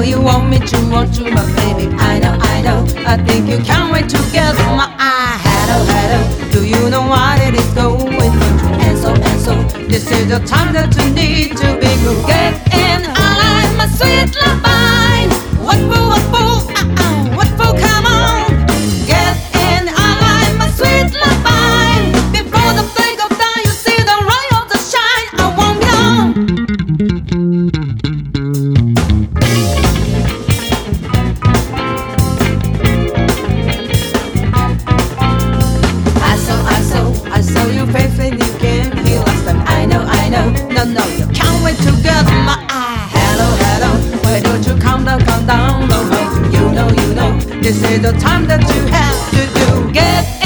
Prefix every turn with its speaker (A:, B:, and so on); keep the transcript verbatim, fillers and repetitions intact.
A: you want me to, want to, but baby, I know, I know. I think you can't wait to get my eye. Hello, hello. Do you know what it is going on? And so, and so, this is the time that you need to be good. Get in, I like my sweet Levine. What for, what for, uh-uh, what for, come on. Get in, I like my sweet Levine. Before the blink of time, you see the ray of the shine. I won't be on. I saw your face and you came here last time. I know, I know, no, no, you can't wait to get my eye. Hello, hello, why don't you calm down, calm down, no, no, you know, you know, this is the time that you have to do. Get